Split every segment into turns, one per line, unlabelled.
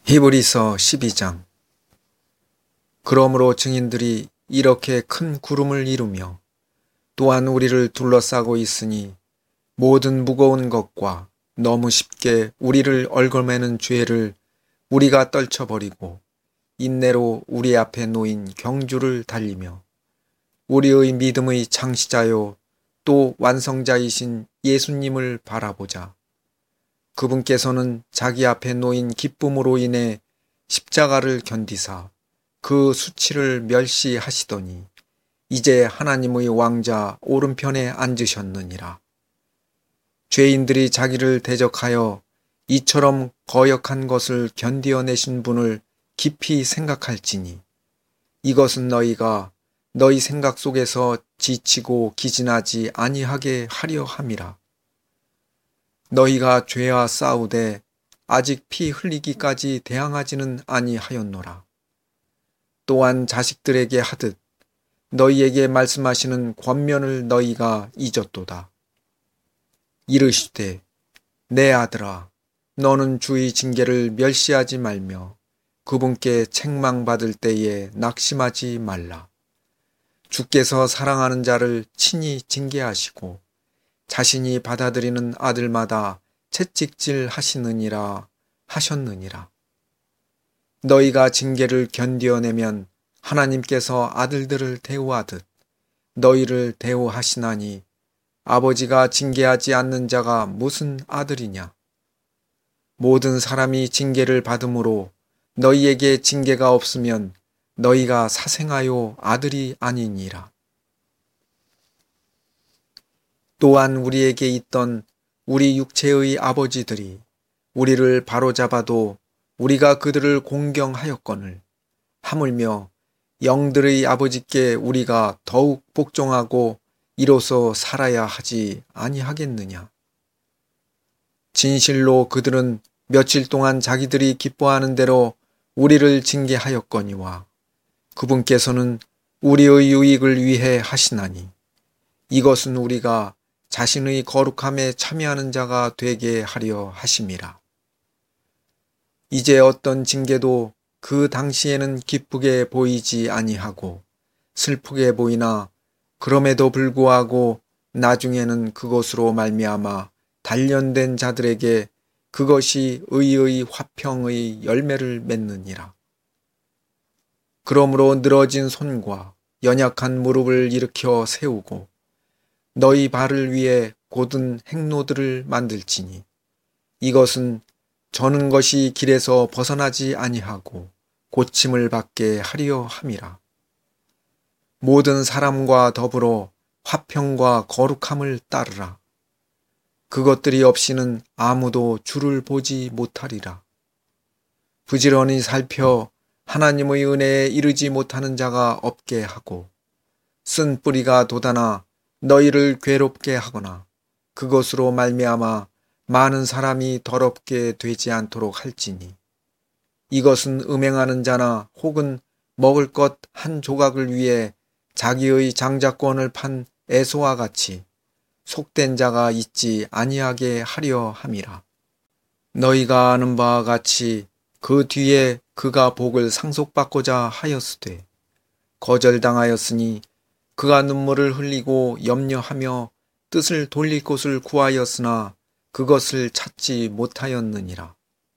히브리서 12장. 그러므로 증인들이 이렇게 큰 구름을 이루며 또한 우리를 둘러싸고 있으니 모든 무거운 것과 너무 쉽게 우리를 얽어매는 죄를 우리가 떨쳐버리고 인내로 우리 앞에 놓인 경주를 달리며 우리의 믿음의 창시자요 또 완성자이신 예수님을 바라보자. 그분께서는 자기 앞에 놓인 기쁨으로 인해 십자가를 견디사 그 수치를 멸시하시더니 이제 하나님의 왕자 오른편에 앉으셨느니라. 죄인들이 자기를 대적하여 이처럼 거역한 것을 견디어내신 분을 깊이 생각할지니 이것은 너희가 너희 생각 속에서 지치고 기진하지 아니하게 하려 함이라. 너희가 죄와 싸우되 아직 피 흘리기까지 대항하지는 아니하였노라. 또한 자식들에게 하듯 너희에게 말씀하시는 권면을 너희가 잊었도다. 이르시되 내 아들아 너는 주의 징계를 멸시하지 말며 그분께 책망받을 때에 낙심하지 말라. 주께서 사랑하는 자를 친히 징계하시고 자신이 받아들이는 아들마다 채찍질 하시느니라 하셨느니라. 너희가 징계를 견디어내면 하나님께서 아들들을 대우하듯 너희를 대우하시나니 아버지가 징계하지 않는 자가 무슨 아들이냐. 모든 사람이 징계를 받음으로 너희에게 징계가 없으면 너희가 사생하여 아들이 아니니라. 또한 우리에게 있던 우리 육체의 아버지들이 우리를 바로잡아도 우리가 그들을 공경하였거늘 하물며 영들의 아버지께 우리가 더욱 복종하고 이로써 살아야 하지 아니하겠느냐. 진실로 그들은 며칠 동안 자기들이 기뻐하는 대로 우리를 징계하였거니와 그분께서는 우리의 유익을 위해 하시나니 이것은 우리가 자신의 거룩함에 참여하는 자가 되게 하려 하심이라. 이제 어떤 징계도 그 당시에는 기쁘게 보이지 아니하고 슬프게 보이나 그럼에도 불구하고 나중에는 그것으로 말미암아 단련된 자들에게 그것이 의의 화평의 열매를 맺느니라. 그러므로 늘어진 손과 연약한 무릎을 일으켜 세우고 너희 발을 위해 곧은 행로들을 만들지니 이것은 저는 것이 길에서 벗어나지 아니하고 고침을 받게 하려 함이라. 모든 사람과 더불어 화평과 거룩함을 따르라. 그것들이 없이는 아무도 주를 보지 못하리라. 부지런히 살펴 하나님의 은혜에 이르지 못하는 자가 없게 하고 쓴 뿌리가 돋아나 너희를 괴롭게 하거나 그것으로 말미암아 많은 사람이 더럽게 되지 않도록 할지니 이것은 음행하는 자나 혹은 먹을 것 한 조각을 위해 자기의 장자권을 판 에서와 같이 속된 자가 있지 아니하게 하려 함이라. 너희가 아는 바와 같이 그 뒤에 그가 복을 상속받고자 하였으되 거절당하였으니 그가 눈물을 흘리고 염려하며 뜻을 돌릴 곳을 구하였으나 그것을 찾지 못하였느니라.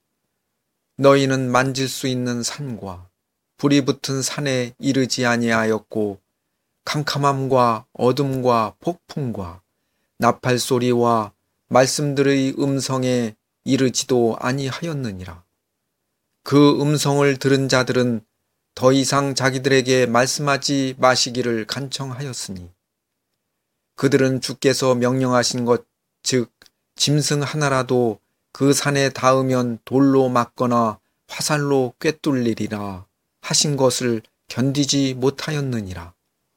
너희는 만질 수 있는 산과 불이 붙은 산에 이르지 아니하였고 캄캄함과 어둠과 폭풍과 나팔 소리와 말씀들의 음성에 이르지도 아니하였느니라. 그 음성을 들은 자들은 더 이상 자기들에게 말씀하지 마시기를 간청하였으니 그들은 주께서 명령하신 것 즉 짐승 하나라도 그 산에 닿으면 돌로 맞거나 화살로 꿰뚫리리라 하신 것을 견디지 못하였느니라.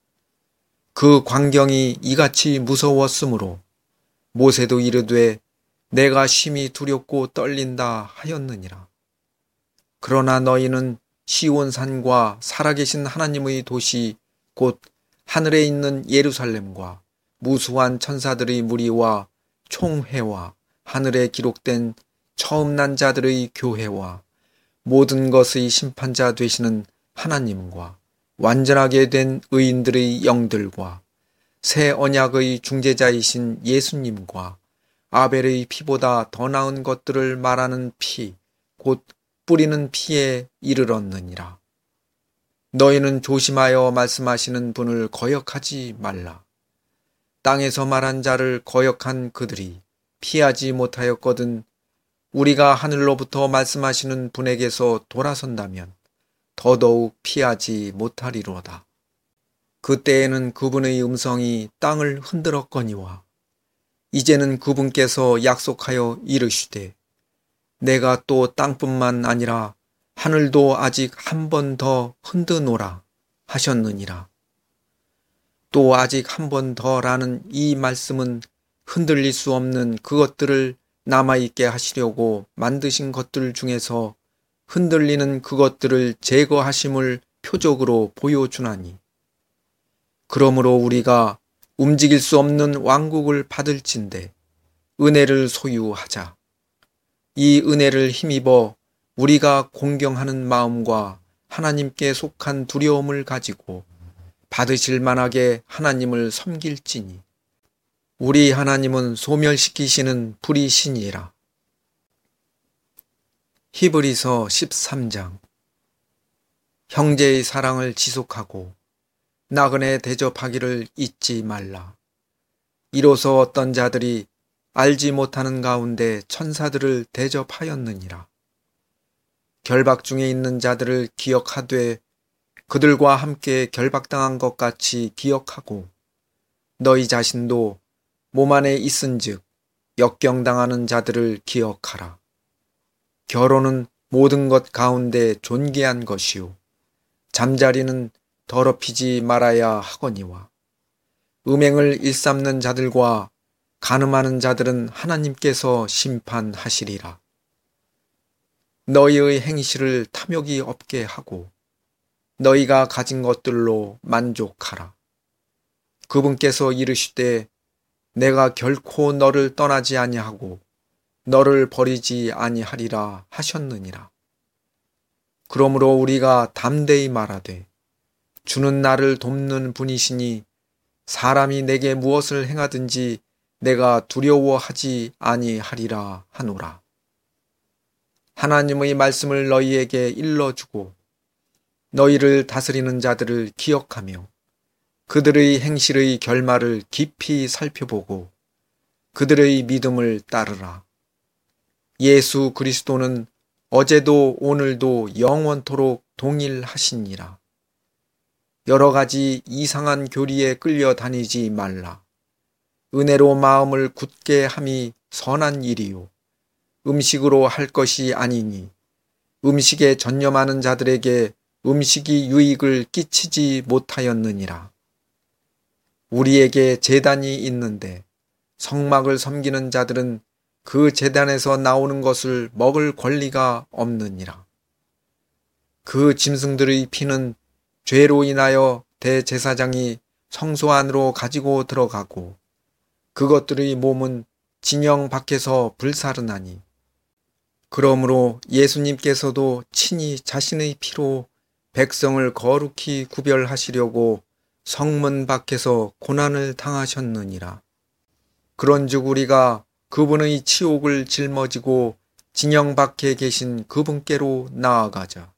그 광경이 이같이 무서웠으므로 모세도 이르되 내가 심히 두렵고 떨린다 하였느니라. 그러나 너희는 시온산과 살아계신 하나님의 도시 곧 하늘에 있는 예루살렘과 무수한 천사들의 무리와 총회와 하늘에 기록된 처음 난 자들의 교회와 모든 것의 심판자 되시는 하나님과 완전하게 된 의인들의 영들과 새 언약의 중재자이신 예수님과 아벨의 피보다 더 나은 것들을 말하는 피, 곧 뿌리는 피에 이르렀느니라. 너희는 조심하여 말씀하시는 분을 거역하지 말라. 땅에서 말한 자를 거역한 그들이 피하지 못하였거든 우리가 하늘로부터 말씀하시는 분에게서 돌아선다면 더더욱 피하지 못하리로다. 그때에는 그분의 음성이 땅을 흔들었거니와 이제는 그분께서 약속하여 이르시되 내가 또 땅뿐만 아니라 하늘도 아직 한 번 더 흔드노라 하셨느니라. 또 아직 한 번 더라는 이 말씀은 흔들릴 수 없는 그것들을 남아있게 하시려고 만드신 것들 중에서 흔들리는 그것들을 제거하심을 표적으로 보여주나니 그러므로 우리가 움직일 수 없는 왕국을 받을진대 은혜를 소유하자. 이 은혜를 힘입어 우리가 공경하는 마음과 하나님께 속한 두려움을 가지고 받으실 만하게 하나님을 섬길지니 우리 하나님은 소멸시키시는 불이시니라. 히브리서 13장. 형제의 사랑을 지속하고 나그네 대접하기를 잊지 말라. 이로써 어떤 자들이 알지 못하는 가운데 천사들을 대접하였느니라. 결박 중에 있는 자들을 기억하되 그들과 함께 결박당한 것 같이 기억하고 너희 자신도 몸 안에 있은즉 역경당하는 자들을 기억하라. 결혼은 모든 것 가운데 존귀한 것이요 잠자리는 더럽히지 말아야 하거니와 음행을 일삼는 자들과 간음하는 자들은 하나님께서 심판하시리라. 너희의 행실을 탐욕이 없게 하고 너희가 가진 것들로 만족하라. 그분께서 이르시되 내가 결코 너를 떠나지 아니하고 너를 버리지 아니하리라 하셨느니라. 그러므로 우리가 담대히 말하되 주는 나를 돕는 분이시니 사람이 내게 무엇을 행하든지 내가 두려워하지 아니하리라 하노라. 하나님의 말씀을 너희에게 일러주고 너희를 다스리는 자들을 기억하며 그들의 행실의 결말을 깊이 살펴보고 그들의 믿음을 따르라. 예수 그리스도는 어제도 오늘도 영원토록 동일하시니라. 여러 가지 이상한 교리에 끌려 다니지 말라. 은혜로 마음을 굳게 함이 선한 일이요 음식으로 할 것이 아니니 음식에 전념하는 자들에게 음식이 유익을 끼치지 못하였느니라. 우리에게 제단이 있는데 성막을 섬기는 자들은 그 제단에서 나오는 것을 먹을 권리가 없느니라. 그 짐승들의 피는 죄로 인하여 대제사장이 성소 안으로 가지고 들어가고 그것들의 몸은 진영 밖에서 불사르나니 그러므로 예수님께서도 친히 자신의 피로 백성을 거룩히 구별하시려고 성문 밖에서 고난을 당하셨느니라. 그런즉 우리가 그분의 치욕을 짊어지고 진영 밖에 계신 그분께로 나아가자.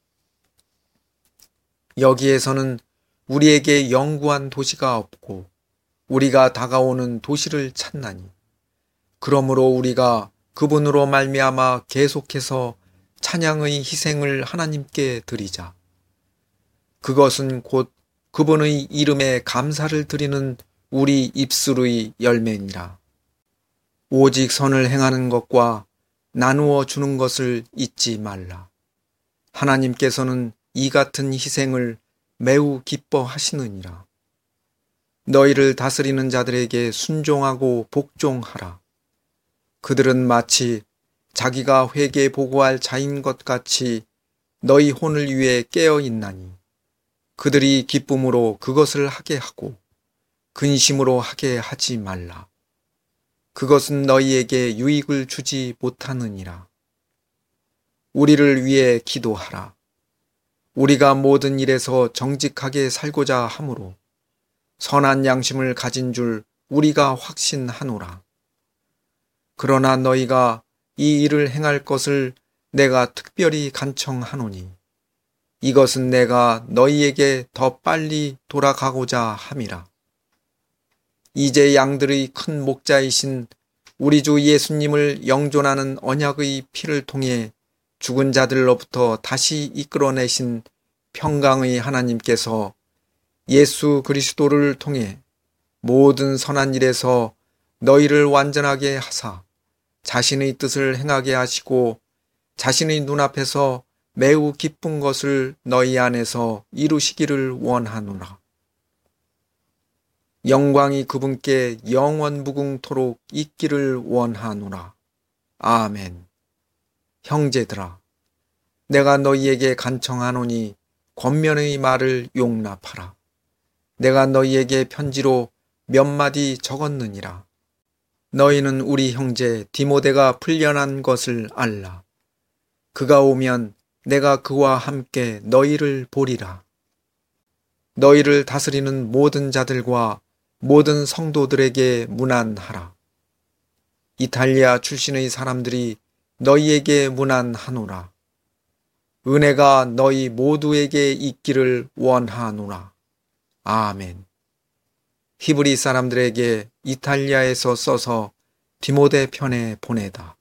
여기에서는 우리에게 영구한 도시가 없고 우리가 다가오는 도시를 찾나니 그러므로 우리가 그분으로 말미암아 계속해서 찬양의 희생을 하나님께 드리자. 그것은 곧 그분의 이름에 감사를 드리는 우리 입술의 열매니라. 오직 선을 행하는 것과 나누어 주는 것을 잊지 말라. 하나님께서는 이 같은 희생을 매우 기뻐하시느니라. 너희를 다스리는 자들에게 순종하고 복종하라. 그들은 마치 자기가 회개 보고할 자인 것 같이 너희 혼을 위해 깨어 있나니 그들이 기쁨으로 그것을 하게 하고 근심으로 하게 하지 말라. 그것은 너희에게 유익을 주지 못하느니라. 우리를 위해 기도하라. 우리가 모든 일에서 정직하게 살고자 하므로 선한 양심을 가진 줄 우리가 확신하노라. 그러나 너희가 이 일을 행할 것을 내가 특별히 간청하노니 이것은 내가 너희에게 더 빨리 돌아가고자 함이라. 이제 양들의 큰 목자이신 우리 주 예수님을 영존하는 언약의 피를 통해 죽은 자들로부터 다시 이끌어내신 평강의 하나님께서 예수 그리스도를 통해 모든 선한 일에서 너희를 완전하게 하사 자신의 뜻을 행하게 하시고 자신의 눈앞에서 매우 기쁜 것을 너희 안에서 이루시기를 원하노라. 영광이 그분께 영원 무궁토록 있기를 원하노라. 아멘. 형제들아, 내가 너희에게 간청하노니 권면의 말을 용납하라. 내가 너희에게 편지로 몇 마디 적었느니라. 너희는 우리 형제 디모데가 풀려난 것을 알라. 그가 오면 내가 그와 함께 너희를 보리라. 너희를 다스리는 모든 자들과 모든 성도들에게 문안하라. 이탈리아 출신의 사람들이 너희에게 문안하노라. 은혜가 너희 모두에게 있기를 원하노라. 아멘. 히브리 사람들에게 이탈리아에서 써서 디모데 편에 보내다.